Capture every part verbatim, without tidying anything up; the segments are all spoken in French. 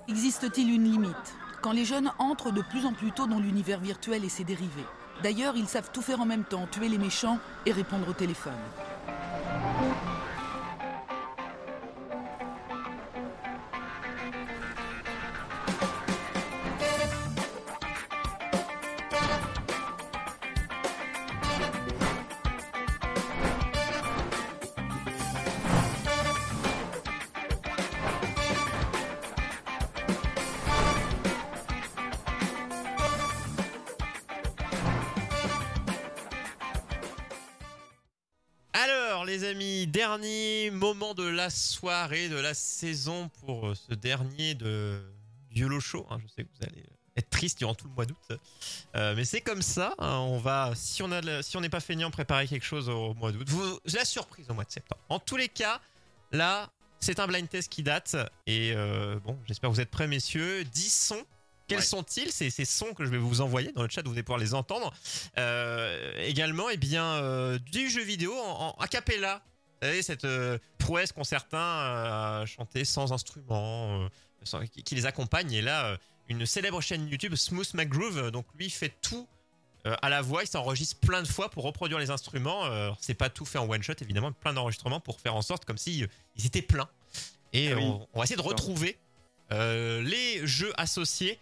Existe-t-il une limite quand les jeunes entrent de plus en plus tôt dans l'univers virtuel et ses dérivés? D'ailleurs, ils savent tout faire en même temps, tuer les méchants et répondre au téléphone. Alors les amis, dernier moment de la soirée, de la saison pour ce dernier de du YOLO Show. Hein, je sais que vous allez être triste durant tout le mois d'août, euh, mais c'est comme ça. Hein, on va, si on a, si on n'est pas feignant, préparer quelque chose au mois d'août. Vous, la surprise au mois de septembre. En tous les cas, là, c'est un blind test qui date et euh, bon, j'espère que vous êtes prêts, messieurs. dix sons. Quels ouais. sont-ils, ces, ces sons que je vais vous envoyer dans le chat, vous allez pouvoir les entendre. Euh, également, eh bien, euh, du jeu vidéo en, en a cappella. Vous savez, cette euh, prouesse qu'ont certains euh, à chanter sans instrument, euh, sans, qui, qui les accompagne. Et là, euh, une célèbre chaîne YouTube, Smooth McGroove, donc lui, fait tout euh, à la voix. Il s'enregistre plein de fois pour reproduire les instruments. Euh, c'est pas tout fait en one shot, évidemment, plein d'enregistrements pour faire en sorte comme si euh, ils étaient pleins. Et ah oui. on, on va essayer de retrouver euh, les jeux associés.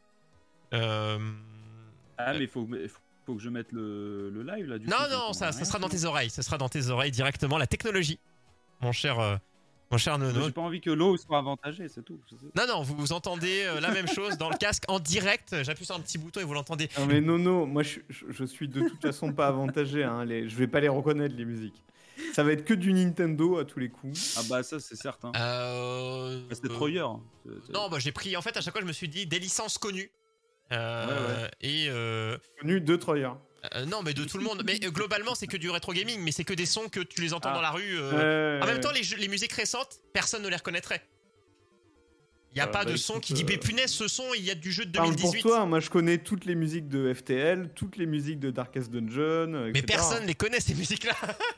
Euh... Ah mais il faut, faut que je mette le, le live là du Non coup, non ça, ça sera dans tes oreilles, ça sera dans tes oreilles directement, la technologie, mon cher euh, mon cher Nono. J'ai pas envie que l'eau soit avantagée, c'est tout. Non non, vous, vous entendez euh, la même chose dans le casque en direct, j'appuie sur un petit bouton et vous l'entendez. Non mais Nono, moi je, je, je suis de toute façon pas avantagé, hein, les, je vais pas les reconnaître les musiques. Ça va être que du Nintendo à tous les coups. Ah bah ça c'est certain. Euh... Bah, c'était trop hier. C'est... Non bah j'ai pris, en fait à chaque fois je me suis dit des licences connues. Euh, ouais, ouais. Et euh... connu de Troyer. Euh, non, mais de tout le monde. Mais euh, globalement, c'est que du rétro gaming, mais c'est que des sons que tu les entends ah. dans la rue. Euh... Ouais, en même temps, les, jeux, les musiques récentes, personne ne les reconnaîtrait. Il y a euh, pas bah, de son qui dit, mais punaise, ce son, il y a du jeu de deux mille dix-huit. Pour toi, moi je connais toutes les musiques de F T L, toutes les musiques de Darkest Dungeon. Mais personne les connaît ces musiques-là.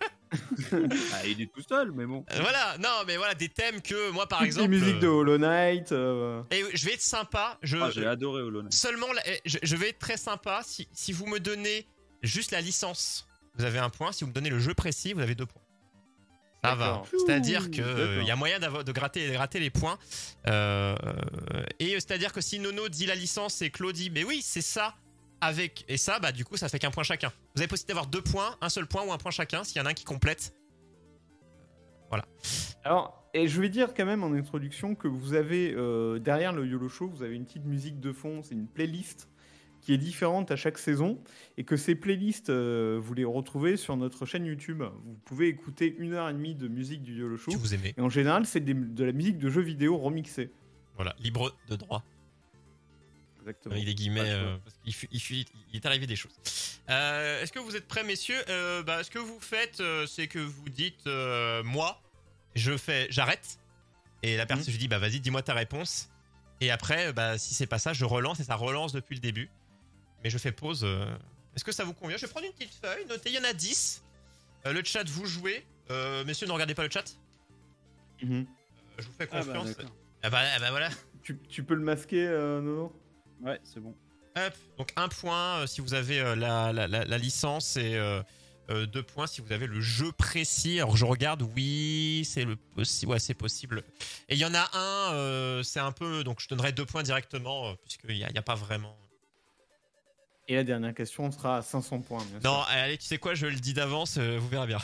Ah, il est tout seul, mais bon. Euh, voilà, non, mais voilà des thèmes que moi, par Toutes exemple. Les musiques euh... de Hollow Knight. Euh... Et je vais être sympa. Je... Ah, j'ai adoré Hollow Knight. Seulement, je, je vais être très sympa si, si vous me donnez juste la licence. Vous avez un point. Si vous me donnez le jeu précis, vous avez deux points. Ça va. C'est-à-dire que il euh, y a moyen de gratter, de gratter les points. Euh, et c'est-à-dire que si Nono dit la licence et Claude dit, mais oui, c'est ça. Avec et ça, bah du coup, ça fait qu'un point chacun. Vous avez possibilité d'avoir deux points, un seul point ou un point chacun. S'il y en a un qui complète. Voilà. Alors, et je vais dire quand même en introduction que vous avez euh, derrière le YOLO Show, vous avez une petite musique de fond, c'est une playlist qui est différente à chaque saison et que ces playlists, euh, vous les retrouvez sur notre chaîne YouTube. Vous pouvez écouter une heure et demie de musique du YOLO Show. Que vous aimez. Et en général, c'est des, de la musique de jeux vidéo remixée. Voilà, libre de droit. Exactement. Avec des guillemets, euh, parce qu'il fut, il, fut, il est arrivé des choses. Euh, est-ce que vous êtes prêts, messieurs? euh, bah, Ce que vous faites, euh, c'est que vous dites euh, moi, je fais, j'arrête. Et la personne, mmh. je dis, bah vas-y, dis-moi ta réponse. Et après, bah, si c'est pas ça, je relance et ça relance depuis le début. Mais je fais pause. Euh... Est-ce que ça vous convient? Je vais prendre une petite feuille, notez, il y en a dix. Euh, le chat, vous jouez. Euh, messieurs, ne regardez pas le chat. Mmh. Euh, je vous fais confiance. Ah bah, ah bah, ah bah voilà. Tu, tu peux le masquer, euh, Nono? Ouais, c'est bon. Hop, donc un point euh, si vous avez euh, la, la, la, la licence et euh, euh, deux points si vous avez le jeu précis. Alors je regarde, oui, c'est le possi- ouais, c'est possible. Et il y en a un, euh, c'est un peu, donc je donnerai deux points directement euh, puisqu'il n'y a, y a pas vraiment. Et la dernière question sera à cinq cents points. Bien non, sûr. Allez, tu sais quoi, je le dis d'avance, euh, vous verrez bien.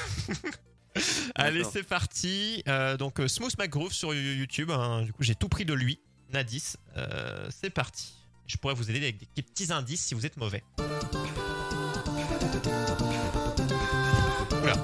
Allez, c'est parti. Euh, donc euh, Smooth McGroove sur YouTube. Hein, du coup, j'ai tout pris de lui. Nadis, euh, c'est parti. Je pourrais vous aider avec des petits indices si vous êtes mauvais. Oula.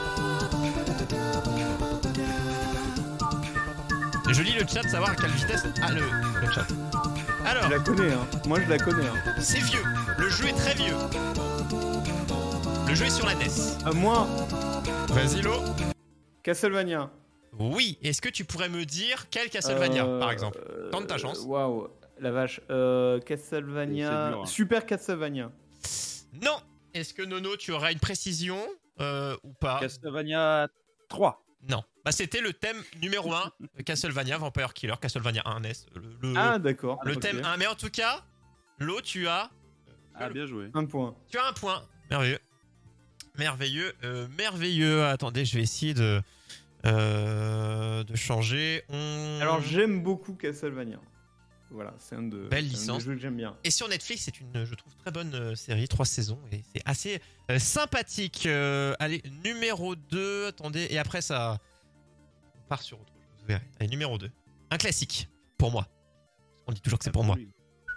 Je lis le chat, savoir à quelle vitesse. Ah, le, le chat. Alors. Je la connais, hein. Moi je la connais. Hein. C'est vieux. Le jeu est très vieux. Le jeu est sur la N E S. À moi. Vas-y, Lo. Castlevania. Oui, est-ce que tu pourrais me dire quel Castlevania, euh, par exemple? Tente ta chance. Waouh, la vache. Euh, Castlevania. Dur, hein. Super Castlevania. Non. Est-ce que Nono, tu auras une précision euh, ou pas? Castlevania trois. Non. Bah, c'était le thème numéro un, Castlevania, Vampire Killer, Castlevania un N E S. Le, le, Ah, d'accord. le ok. thème un. Mais en tout cas, Lo, tu as... Ah, bien joué. Un point. Tu as un point. Merveilleux. Merveilleux. Euh, merveilleux. Attendez, je vais essayer de, euh, de changer. On... Alors, j'aime beaucoup Castlevania. Voilà, c'est un, de, Belle c'est un licence. des jeux que j'aime bien. Et sur Netflix, c'est une, je trouve, très bonne euh, série, trois saisons, et c'est assez euh, sympathique. Euh, allez, numéro deux, attendez, et après ça, on part sur autre chose, vous verrez. Allez, numéro deux, un classique, pour moi. On dit toujours que c'est pour moi. Oui.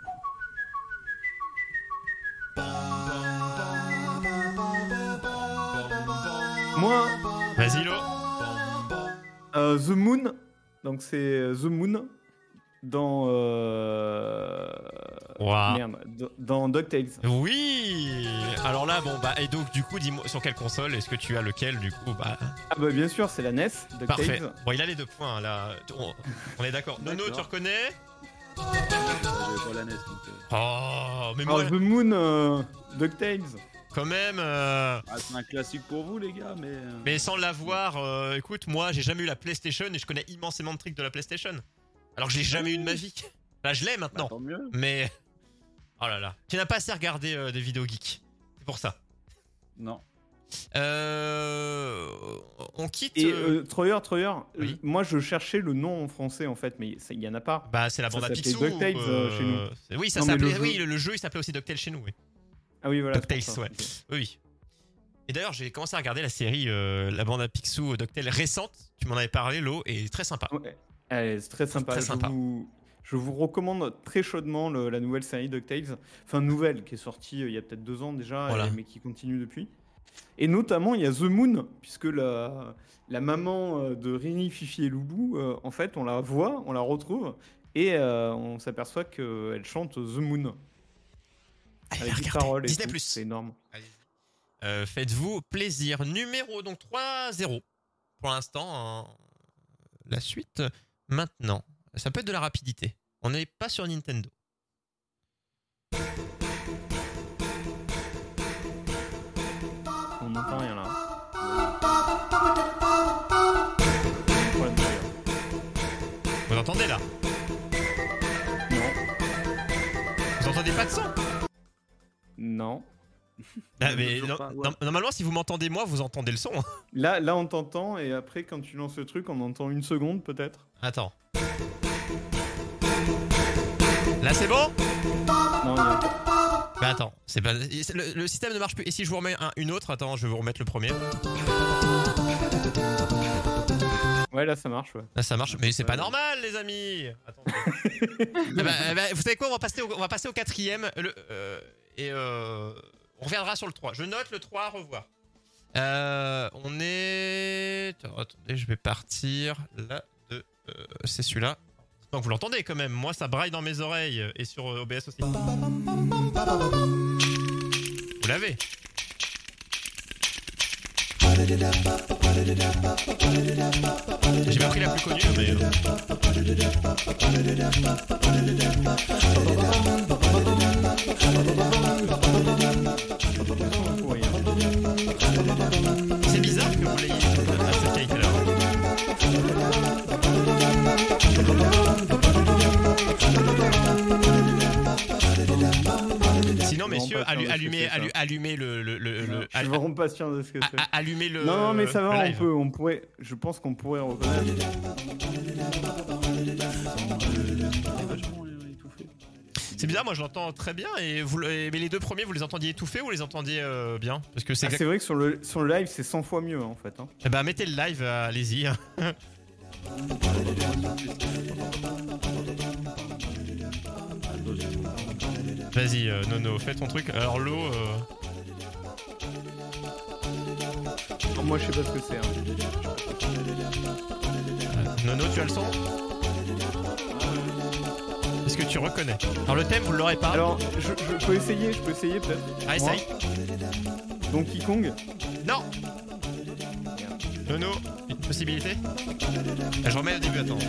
Moi, Vas-y, Lo. euh, The Moon, donc c'est euh, The Moon dans. Euh... Waouh. Merde, dans- dans DuckTales. Oui. Alors là, bon, bah, et donc, du coup, dis-moi, sur quelle console? Est-ce que tu as lequel, du coup? Bah, Ah, bah, bien sûr, c'est la N E S. DuckTales. parfait. Bon, il a les deux points, là. On, on est d'accord. Nono, D'accord. tu reconnais? J'avais pas la N E S. Donc, euh, Oh, mais moi, Alors, The Moon, euh, DuckTales. quand même... euh, Ah, c'est un classique pour vous, les gars, mais. euh, Mais sans l'avoir, euh, écoute, moi j'ai jamais eu la PlayStation et je connais immensément de tricks de la PlayStation. Alors que je l'ai jamais eu de ma vie. Là je l'ai bah, maintenant. tant mieux. Mais. Oh là là. Tu n'as pas assez regardé euh, des vidéos geeks. C'est pour ça. Non. Euh. On quitte. Et euh, euh, Troyer, Troyer, Oui. euh, moi je cherchais le nom en français en fait, mais ça- il y en a pas. Bah c'est la ça bande à s'appelait Picsou. DuckTales, euh, chez nous. c'est- Oui, ça Non, mais s'appelait. le Oui, jeu- le, le jeu il s'appelait aussi DuckTales chez nous. Oui. Ah oui, voilà. DuckTales, c'est pour ça. ouais. Ok. Oui, oui. Et d'ailleurs, j'ai commencé à regarder la série euh, La bande à Picsou DuckTales récente. Tu m'en avais parlé, Lo, et très sympa. Ouais. Allez, c'est très sympa. Très je, sympa. Vous, je vous recommande très chaudement le- la nouvelle série DuckTales. Enfin, nouvelle qui est sortie euh, il y a peut-être deux ans déjà, Voilà. et- mais qui continue depuis. Et notamment, il y a The Moon, puisque la, la maman euh, de Rini, Fifi et Loulou, euh, en fait, on la voit, on la retrouve, et euh, on s'aperçoit qu'elle chante The Moon. Allez, Avec des regardez. paroles et Disney+. tout, c'est énorme. Allez-y. Euh, faites-vous plaisir. Numéro donc trois zéro. Pour l'instant, en- la suite maintenant. Ça peut être de la rapidité. On n'est pas sur Nintendo. On n'entend rien là. Problème d'ailleurs. Vous entendez là? Non. Vous entendez pas de son? Non. Ah, mais Toujours non- pas, ouais. non- normalement, si vous m'entendez moi, vous entendez le son. Là, là, on t'entend, et après, quand tu lances le truc, on entend une seconde peut-être. Attends. Là, c'est bon? Non, il y a... Bah attends, c'est pas le, le système ne marche plus. Et si je vous remets un- une autre, attends, je vais vous remettre le premier. Ouais, là, ça marche, ouais. Là, ça marche, mais c'est pas normal, les amis. Attendez. Eh ben, eh ben, vous savez quoi, on va passer au, on va passer au quatrième. Le, euh, et euh, on reviendra sur le trois. Je note le trois à revoir. Euh, on est. Attendez, je vais partir là. De, euh, c'est celui-là. Donc vous l'entendez quand même. Moi, ça braille dans mes oreilles et sur O B S aussi. Vous l'avez. J'ai bien pris la plus connue, mais. euh, Ouais, C'est bizarre que vous l'ayez à cette qualité-là. Sinon, messieurs, pas sûr allu- de ce que allumez, c'est, ça. allu- allumez le. le, le, le- Je suis vraiment pas sûr de ce que a- c'est. a- allumez le. Non, non, mais ça va, le on live. peut, on pourrait, je pense qu'on pourrait reconnaître. Vachement euh, étouffé. C'est bizarre, moi je l'entends très bien. Et vous, le- mais les deux premiers, vous les entendiez étouffés ou vous les entendiez euh, bien? Parce que c'est. Ah, exact- c'est vrai que sur le, sur le live, c'est cent fois mieux en fait. Hein. Eh ben, mettez le live, euh, allez-y. Vas-y, euh, Nono, fais ton truc. Alors, l'eau. euh, Alors, moi, je sais pas ce que c'est. Hein. euh, Nono, tu as le son? Est-ce que tu reconnais? Alors, le thème, vous l'aurez pas. Alors, je, je peux essayer, je peux essayer peut-être. Ah, Moi, essaye. Donkey Kong. Non! Nono, une possibilité? Ah, je remets au début, attends.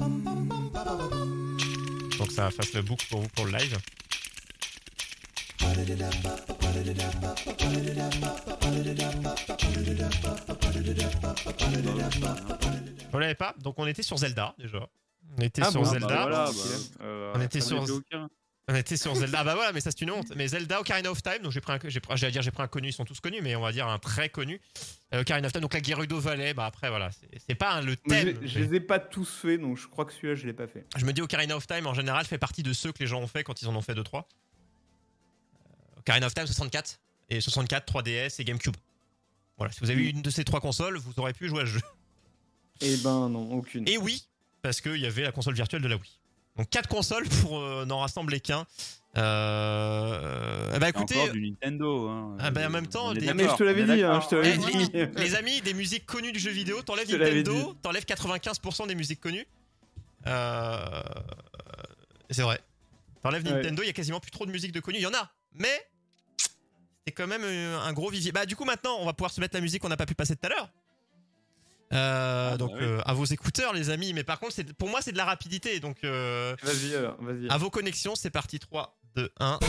Donc ça fasse le book pour vous pour le live. On l'avait pas, donc on était sur Zelda déjà. On était Ah sur bon, Zelda. bah voilà, Ok. bah, Euh, On était ça sur, n'était aucun. on était sur Zelda. Ah bah voilà, mais ça c'est une honte. Mais Zelda, Ocarina of Time, donc j'ai pris un, j'ai, j'allais dire j'ai pris un connu, ils sont tous connus, mais on va dire un très connu. Euh, Ocarina of Time, donc la Gerudo Valley, bah après voilà, c'est, c'est pas un, le Moi, thème. je, je les ai pas tous faits, donc je crois que celui-là, je l'ai pas fait. Je me dis Ocarina of Time en général fait partie de ceux que les gens ont fait quand ils en ont fait deux trois. Euh, Ocarina of Time soixante-quatre et soixante-quatre, trois D S et GameCube. Voilà, si vous avez eu une de ces trois consoles, vous aurez pu jouer à ce jeu. Eh ben non, aucune. Et oui, parce qu'il y avait la console virtuelle de la Wii. Donc quatre consoles pour euh, n'en rassembler qu'un. Euh, bah C'est écoutez, encore du Nintendo. Hein. Ah bah, en même temps, On est des- Ah, mais je te l'avais d'accord, dit, on est hein, je te d'accord. l'avais eh, dit. les, les amis, des musiques connues du jeu vidéo, t'enlèves Je te l'avais Nintendo, dit. t'enlèves quatre-vingt-quinze pour cent des musiques connues. Euh, c'est vrai. T'enlèves Ouais. Nintendo, il y a quasiment plus trop de musique de connues. Il y en a, mais c'est quand même euh, un gros vivier. Bah du coup maintenant, on va pouvoir se mettre la musique qu'on n'a pas pu passer tout à l'heure. Euh, bah donc oui. euh, à vos écouteurs les amis, mais par contre c'est, pour moi c'est de la rapidité, donc euh, Vas-y alors, vas-y. à vos connexions, c'est parti. Trois, deux, un.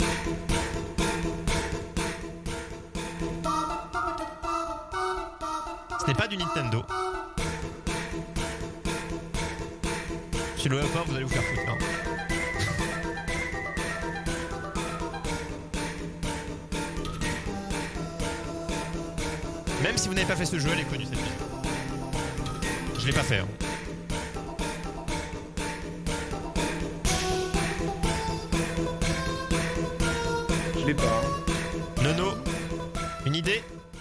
Ce n'est pas du Nintendo. Si le pas, vous allez vous faire foutre. Hein. Même si vous n'avez pas fait ce jeu, elle est connue cette musique. Je l'ai pas fait. Hein. Je l'ai pas. hein. Nono, une idée?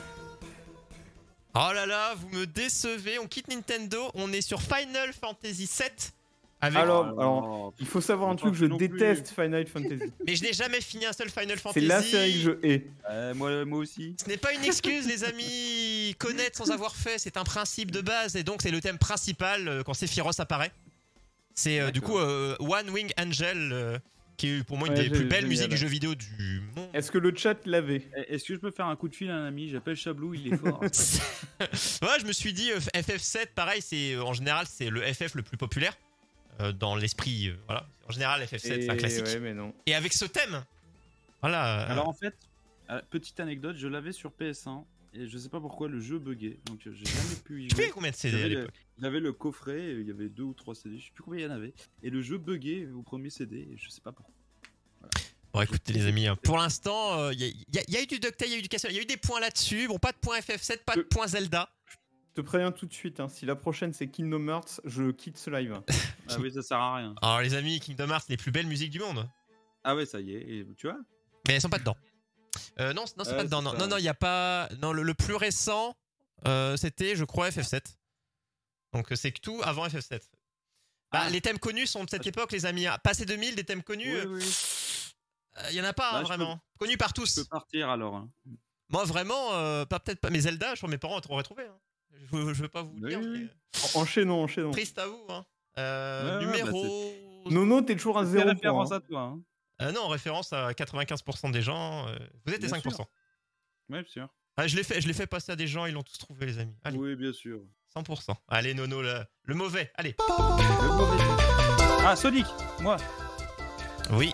Oh là là, vous me décevez. On quitte Nintendo, on est sur Final Fantasy sept. Avec... Alors, Ah, alors, non. il faut savoir un Pas truc, je non plus. déteste Final Fantasy. Mais je n'ai jamais fini un seul Final C'est Fantasy. la série que je hais. Euh, moi, moi aussi. Ce n'est pas une excuse, les amis. Connaître sans avoir fait, c'est un principe de base. Et donc, c'est le thème principal euh, quand Sephiroth apparaît. C'est euh, du coup euh, One Wing Angel, euh, qui est pour moi une Ouais, des plus j'ai- belles génial. musiques du jeu vidéo du monde. Est-ce que le chat l'avait? Eh, Est-ce que je peux faire un coup de fil à un ami? J'appelle Chablou, il est fort. Ouais, je me suis dit, euh, F F sept, pareil, c'est euh, en général, c'est le F F le plus populaire. euh, dans l'esprit, euh, voilà. En général, F F sept, c'est un Et- classique. Ouais, mais non. Et avec ce thème, voilà. euh, Alors en fait, euh, petite anecdote, je l'avais sur P S un et je sais pas pourquoi le jeu buguait, donc euh, j'ai jamais pu y tu payais jouer. combien de C D à J'avais le, l'époque? j'avais le coffret, euh, il y avait deux ou trois C D, je sais plus combien il y en avait, et le jeu buguait au premier C D, et je sais pas pourquoi. Bon, écoutez, les amis, hein, pour l'instant, il euh, y, y, y a eu du DuckTales, il y a eu du Castle, il y a eu des points là-dessus. Bon, pas de points F F sept, pas de Euh. points Zelda. Je te préviens tout de suite, hein, si la prochaine c'est Kingdom Hearts, je quitte ce live. Ah oui, ça sert à rien. Alors, les amis, Kingdom Hearts, les plus belles musiques du monde. Ah ouais, ça y est, et tu vois. Mais elles sont pas dedans. Euh, non, non, c'est Ouais, pas dedans. c'est Non, ça. non, non, il y a pas. Non, le, le plus récent, euh, c'était, je crois, F F sept. Donc, c'est que tout avant F F sept. Bah, Ah. les thèmes connus sont de cette époque, les amis. Passé deux mille, des thèmes connus, il Oui, oui. euh, y en a pas, Bah, hein, je vraiment. Connus par Je tous. peux partir alors. hein. Moi, vraiment, euh, pas peut-être pas. Mais Zelda, je crois que mes parents auraient trouvé. Hein. Je, je veux pas vous Oui, dire. oui, mais, oui. euh, Enchaînons, enchaînons. Triste à vous. Hein. Euh, Ouais, ouais, numéro. Nono, t'es toujours à C'est zéro référence point. hein. à toi. Hein. Euh, non, en référence à quatre-vingt-quinze pour cent des gens. euh, vous êtes les Bien cinq pour cent. Ouais, bien sûr. Ah, je l'ai fait, je l'ai fait passer à des gens, ils l'ont tous trouvé, les amis. Allez, Oui, bien sûr. cent pour cent. Allez, Nono, le, le mauvais. Allez. Le mauvais. Ah, Sonic, moi. Oui.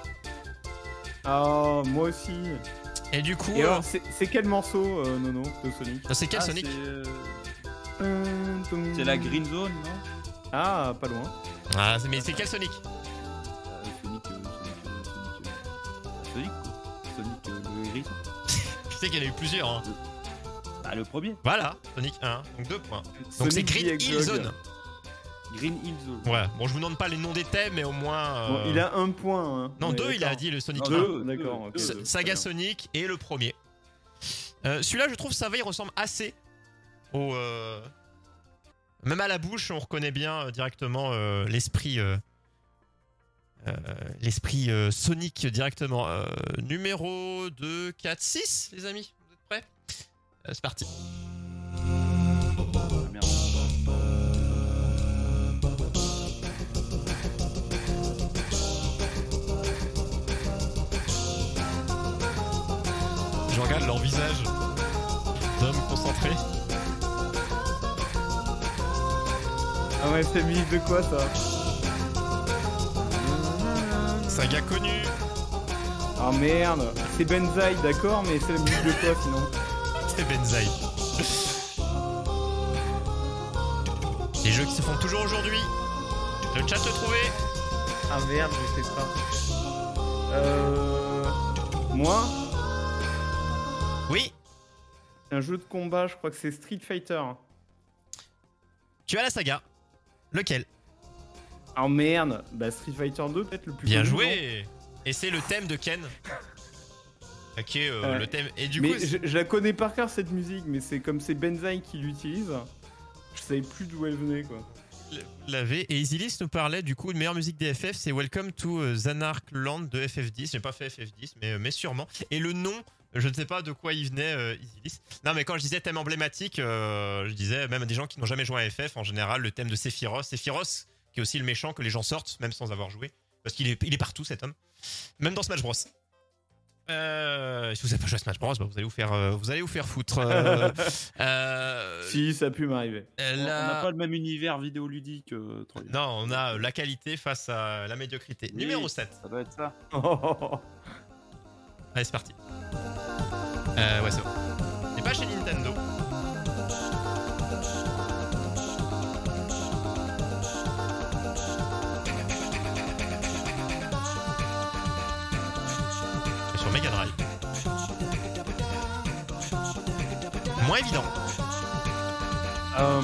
Ah, moi aussi. Et du coup, Et euh, alors, c'est c'est quel morceau, euh, Nono, de Sonic? c'est quel Ah, Sonic? c'est, euh, Tum, tum. C'est la Green Zone, non? Ah, pas loin. Ah, c'est- mais c'est quel Sonic? Euh, Sonic, euh, Sonic, euh, Sonic, euh, Sonic, quoi. Sonic, euh, le gris. Je sais qu'il y en a eu plusieurs. Hein. Ah, le premier. Voilà, Sonic un, donc deux points. Donc Sonic c'est Green the Hill Hedgehog. Zone. Green Hill Zone. Ouais, bon, je vous demande pas les noms des thèmes, mais au moins. Bon, euh, il a un point. hein. Non, On est deux, il a d'accord. dit le Sonic Non, un. deux. D'accord, ok. S- deux, Saga très bien. Sonic et le premier. Euh, Celui-là, je trouve, ça va, il ressemble assez au. euh, Même à la bouche, on reconnaît bien euh, directement euh, l'esprit. euh, euh, l'esprit euh, Sonic directement. Euh, numéro deux, quatre, six, les amis. Vous êtes prêts? Euh, C'est parti. Ah, merde. Je regarde leur visage d'hommes concentrés. Ah ouais, c'est musique de quoi ça? Saga connue. Ah merde, c'est Benzaï, d'accord, mais c'est la musique de quoi sinon? C'est Benzaï. Les jeux qui se font toujours aujourd'hui. Le chat te trouvé. Ah merde, je sais pas. Euh... Moi, Oui. c'est un jeu de combat, je crois que c'est Street Fighter. Tu as la saga. Lequel? Ah merde, bah Street Fighter deux peut-être le plus Bien connu, joué. Et c'est le thème de Ken. Ok, euh, Ouais. le thème. Et du mais coup, je, je la connais par cœur cette musique, mais c'est comme c'est Benzaï qui l'utilise. Je savais plus d'où elle venait quoi. l'avait. Et Easylist nous parlait du coup de meilleure musique des F F, c'est Welcome to euh, Zanark Land de F F dix. J'ai pas fait F F dix, mais, mais sûrement. Et le nom, je ne sais pas de quoi il venait, euh, Easylist. Non, mais quand je disais thème emblématique, euh, je disais même à des gens qui n'ont jamais joué à F F, en général, le thème de Sephiroth. Sephiroth, qui est aussi le méchant que les gens sortent, même sans avoir joué. Parce qu'il est, il est partout cet homme. Même dans Smash Bros. Euh, si vous n'avez pas joué à Smash Bros, bah vous allez vous faire, euh, vous allez vous faire foutre. Euh, euh, Si, ça a pu m'arriver. euh, On la- n'a pas le même univers vidéoludique, euh, Troy. Non, on a euh, la qualité face à la médiocrité. Oui. Numéro sept. Ça doit être ça. Allez, c'est parti. Euh, ouais, c'est bon. C'est pas chez Nintendo. C'est sur Mega Drive. Moins évident. Euh,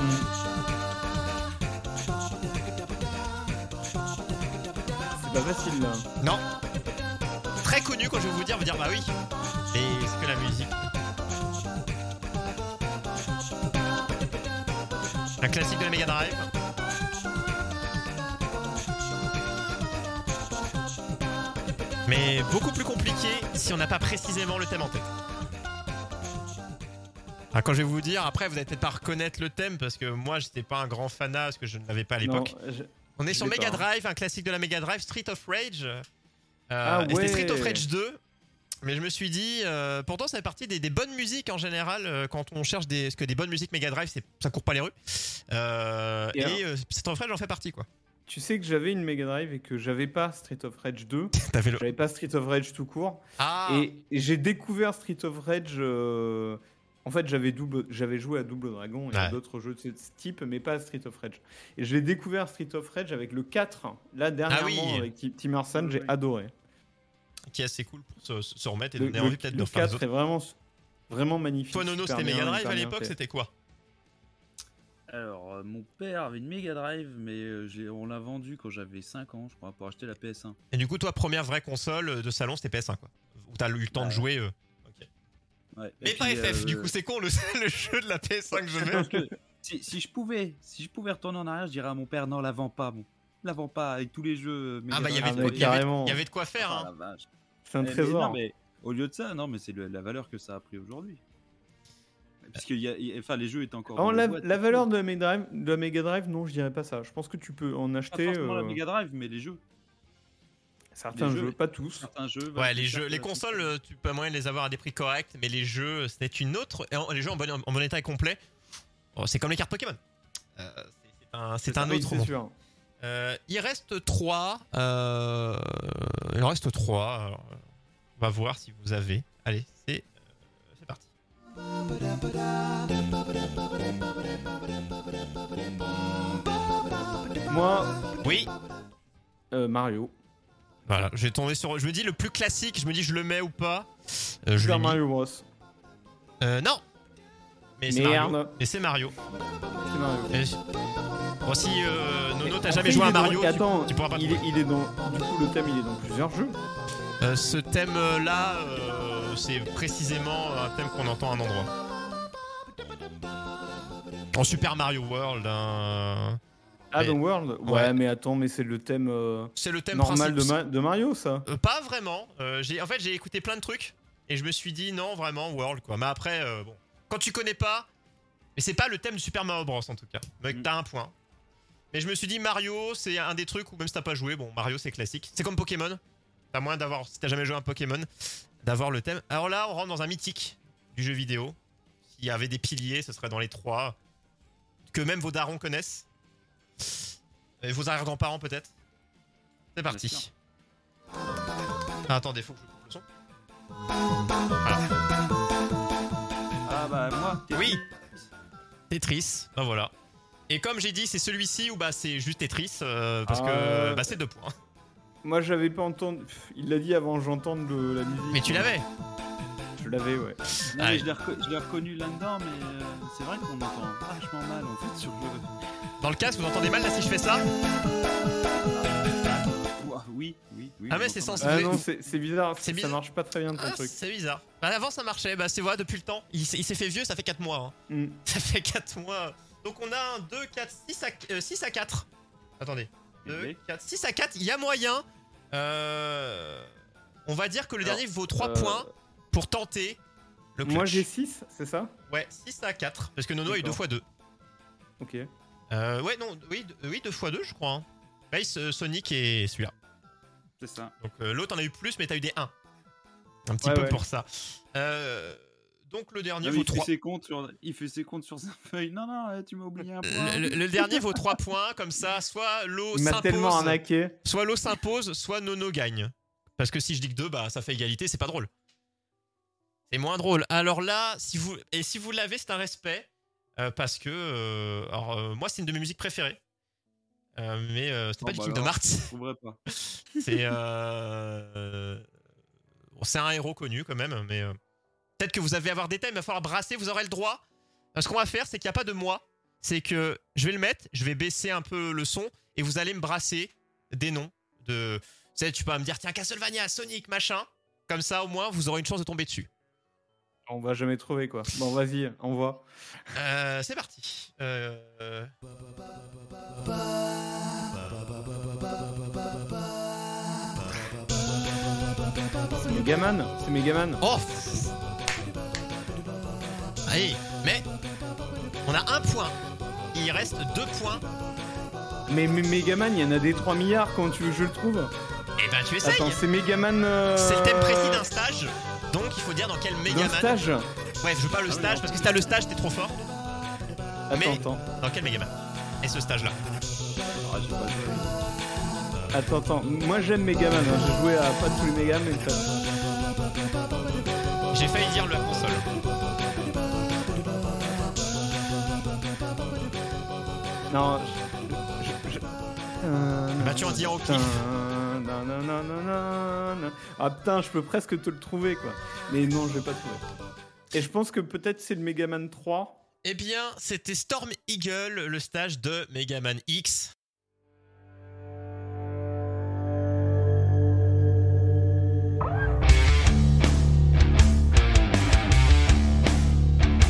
C'est pas facile là. Non. Très connu quand je vais vous dire, vous dire bah oui. Et est-ce que la musique. Un classique de la Mega Drive. Mais beaucoup plus compliqué si on n'a pas précisément le thème en tête. Ah, quand je vais vous dire, après vous allez peut-être pas reconnaître le thème parce que moi j'étais pas un grand fanat parce que je ne l'avais pas à l'époque. Non, je- On est je sur l'ai Mega pas. Drive, un classique de la Mega Drive, Street of Rage. Euh, Ah et c'était Street of ouais. Rage deux. Mais je me suis dit, euh, pourtant ça fait partie des, des bonnes musiques en général euh, quand on cherche des, parce que des bonnes musiques Mega Drive, c'est, ça court pas les rues. Euh, Et et alors euh, Street of Rage en fait partie quoi. Tu sais que j'avais une Mega Drive et que j'avais pas Street of Rage deux. T'as fait le. J'avais pas Street of Rage tout court. Ah. Et, et j'ai découvert Street of Rage. euh, En fait, j'avais double, j'avais joué à Double Dragon et à Ouais. d'autres jeux de ce type, mais pas à Street of Rage. Et j'ai découvert Street of Rage avec le quatre. Là, dernièrement, oui. avec Ti- Tim Arson, Oui, j'ai oui. adoré. Qui est assez cool pour se, se remettre et Le, donner le- envie peut-être le de refaire les quatre autres. est vraiment, vraiment magnifique. Toi Nono, super c'était Mega bien, Drive hyper à bien l'époque, fait. c'était quoi? Alors, euh, mon père avait une Mega Drive, mais euh, j'ai- on l'a vendue quand j'avais cinq ans, je crois, pour acheter la P S un. Et du coup, toi, première vraie console de salon, c'était P S un quoi. Où t'as eu le temps de Ouais. jouer. euh. Ouais. Mais Et pas puis, F F, euh, du coup, c'est con le, le jeu de la P S un que je mets. parce que si, si je pouvais, si je pouvais retourner en arrière, je dirais à mon père non, la vends pas, bon, la vends pas avec tous les jeux. Mega Ah bah il y Drive. avait, Ah, de- mais il y avait- carrément. il y avait de quoi faire. Ah, Hein. la vache. C'est un Mais- mais trésor. non, mais au lieu de ça, non, mais c'est le- la valeur que ça a pris aujourd'hui. Parce que y a, y a- enfin, les jeux étaient encore. Oh, dans les la, boîtes la et valeur tout. de la, Mega Drive, de la Mega Drive, non, je dirais pas ça. Je pense que tu peux en Pas acheter forcément la euh, Mega Drive, mais les jeux. certains les jeux, jeux. pas tous. Certains jeux. Ouais, les jeux, les consoles, euh, tu peux moyen de les avoir à des prix corrects, mais les jeux, c'était une autre. et en- Les jeux en bon, en bon état et complet, oh, c'est comme les cartes Pokémon. Euh, c'est c'est un, c'est un Oui, autre c'est monde. sûr. Euh, il reste trois. Euh, il en reste trois. Alors, euh, on va voir si vous avez. Allez, c'est euh, c'est parti. Moi, Oui. euh, Mario. Voilà, je vais tomber sur. Je me dis le plus classique. Je me dis je le mets ou pas. Euh, je Super l'ai mis. Mario Bros. Euh, non. Mais c'est Merde. Mario. Mais c'est Mario. C'est Mario. Et- Bon, si euh, Nono, t'as Après, jamais il joué à est dans- Mario, tu- Attends, tu, pourras pas il, est, trouver. il est dans. Du coup, le thème, il est dans plusieurs jeux. Euh, ce thème-là, euh, c'est précisément un thème qu'on entend à un endroit. En Super Mario World, un- Ah, Mais- dans World. Ouais, Ouais. mais attends, mais c'est le thème euh, c'est le thème normal de, principal. Ma- de Mario, ça. Euh, pas vraiment. Euh, j'ai, en fait, j'ai écouté plein de trucs et je me suis dit non, vraiment World quoi. Mais après, euh, bon, quand tu connais pas, mais c'est pas le thème de Super Mario Bros en tout cas. Mais Mm. t'as un point. Mais je me suis dit Mario, c'est un des trucs où même si t'as pas joué, bon, Mario c'est classique. C'est comme Pokémon. T'as moyen d'avoir, si t'as jamais joué à un Pokémon, d'avoir le thème. Alors là, on rentre dans un mythique du jeu vidéo. S'il y avait des piliers, ce serait dans les trois que même vos darons connaissent. Et vos arrière-grands-parents peut-être. C'est Bien parti. sûr. Ah, attendez, faut que je coupe le son. Voilà. Ah bah moi. Tetris. Oui. Tetris, bah voilà. Et comme j'ai dit, c'est celui-ci où bah c'est juste Tetris euh, parce Euh, que bah c'est deux points. Moi, j'avais pas entendu. Pff, Il l'a dit avant que j'entende le- la musique. Mais tu l'avais. Je l'avais, ouais. Non, Ah mais oui. je l'ai reco- je l'ai reconnu là-dedans, mais euh, c'est vrai qu'on entend vachement mal en fait sur le. Dans le casque, vous entendez mal là si je fais ça? Ouah, Oui, oui, oui. Ah, on mais c'est entend censé- mal. Ah Vous- non, vous- c'est c'est bizarre. C'est Ça bizarre. marche pas très bien ton Ah, truc. c'est bizarre. Bah avant ça marchait, bah c'est vrai depuis le temps. Il, s'est- il s'est fait vieux, ça fait quatre mois. Hein. Hmm. Ça fait quatre mois. Donc on a un deux, quatre, six à, euh, six à quatre. Attendez. deux, Ok. quatre, six à quatre, il y a moyen. Euh, on va dire que le Alors, dernier vaut trois euh, points pour tenter le clutch. Moi, j'ai six, c'est ça? Ouais, six à quatre. Parce que Nono a eu deux D'accord. fois deux. Ok. Euh, ouais, non, oui, deux- oui, deux fois deux, je crois. Hein. Race, euh, Sonic et celui-là. C'est ça. Donc euh, l'autre en a eu plus, mais t'as eu des un. Un petit Ouais, peu ouais. pour ça. Euh, donc le dernier Non, mais vaut il, fait trois. ses comptes sur... il fait ses comptes sur sa feuille. Non, non, euh, tu m'as oublié un point. Le, le- le dernier vaut trois points, comme ça, soit l'eau Il m'a tellement s'impose, arnaqué. soit l'eau s'impose, soit Nono gagne. Parce que si je dis que deux, bah ça fait égalité, c'est pas drôle. C'est moins drôle. Alors là, si vous et si vous l'avez, c'est un respect euh, parce que euh, alors euh, moi c'est une de mes musiques préférées, Euh, mais euh, c'était Oh, pas du bah Kingdom alors, Hearts. Je trouverais pas. C'est euh, bon, c'est un héros connu quand même, mais euh, peut-être que vous allez avoir des thèmes, il va falloir brasser, vous aurez le droit. Euh, Ce qu'on va faire, c'est qu'il n'y a pas de moi, c'est que je vais le mettre, je vais baisser un peu le son et vous allez me brasser des noms de. Tu sais, tu peux me dire tiens Castlevania, Sonic, machin. Comme ça, au moins, vous aurez une chance de tomber dessus. On va jamais trouver, quoi. Bon, vas-y, envoie. Euh, c'est parti. Euh... C'est Megaman. C'est Megaman. Oh. Allez, mais on a un point. Il reste deux points. Mais, mais Megaman, il y en a des trois milliards. Comment tu veux que je le trouve? Et ben tu essayes. Attends, c'est Megaman. euh, C'est le thème précis d'un stage. Donc il faut dire dans quel D'un Megaman. stage. Ouais, je veux pas le Ah oui, stage non. parce que si t'as le stage, t'es trop fort. Attends, Mais- attends. Dans quel Megaman? Et ce stage là. Ah, j'ai pas joué. Attends, attends. Moi, j'aime Megaman. Hein. J'ai joué à pas tous les Megaman, mais ça. J'ai failli dire la console. Non. Je, je, je... Euh, Bah tu en dis au pif. Putain, nan, nan, nan, nan, nan, nan. Ah putain, je peux presque te le trouver, quoi. Mais non, je vais pas trouver. Et je pense que peut-être c'est le Megaman trois. Eh bien, c'était Storm Eagle, le stage de Megaman X.